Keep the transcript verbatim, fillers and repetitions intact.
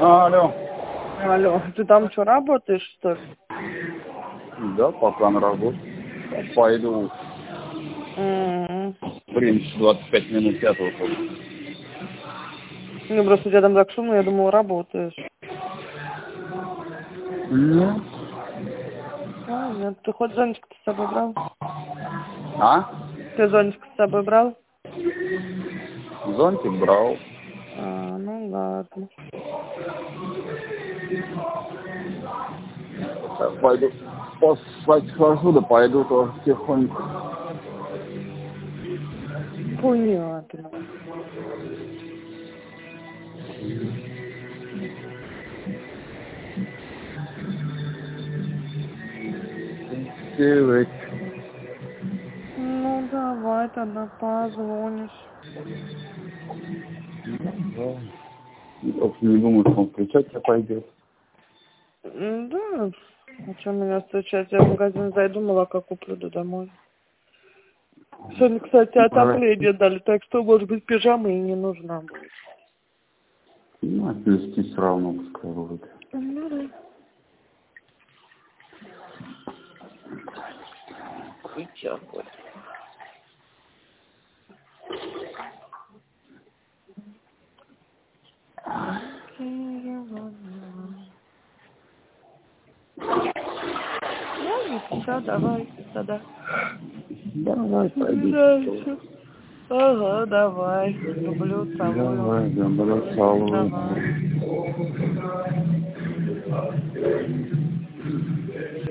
Алло. Алло, ты там что, работаешь, что ли? Да, пока на работе. Пойду. Mm-hmm. В принципе, двадцать пять минут пятого. Ну, просто у тебя там так шумно, я думал, работаешь. Нет. А, нет, ты хоть зонтик с собой брал? А? Ты зонтик с собой брал? Зонтик брал. А, ну ладно. Так, пойду поспать схожу, да пойду тоже тихонько. Понятно. Девять. Ну, давай тогда позвонишь. Да. Просто не думаю, что он встречать тебя пойдет. М, Да, а что меня встречать? Я в магазин зайду, молока куплю, да домой. Сегодня, кстати, отопление дали, так что, может быть, пижама и не нужна будет. Ну, отвезти все равно, пускай будет. Ну, да. И чё будет? Ну, все, давай, тогда. Давай, пойди. Дальше. Ага, давай. Люблю, целую. Давай, люблю, целую. Давай.